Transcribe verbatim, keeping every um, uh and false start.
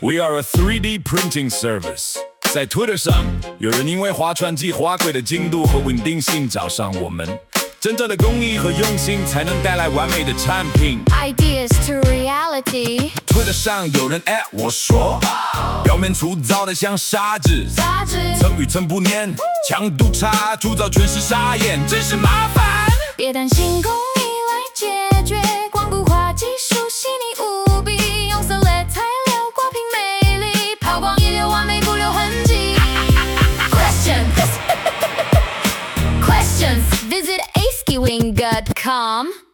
We are a three D printing service。在 Twitter 上，有人因为划船机滑轨的精度和稳定性找上我们。真正的工艺和用心，才能带来完美的产品。 Ideas to reality。 Twitter 上有人 at 我说，表面粗糙的像砂纸， 杂志层与层不粘，强度差，铸造全是傻眼，真是麻烦。 别担心工艺来解决，光固化技术细腻无比，用色类材料挂屏美丽，抛光一流完美不留痕迹。Questions Questions Visit a skiwing dot com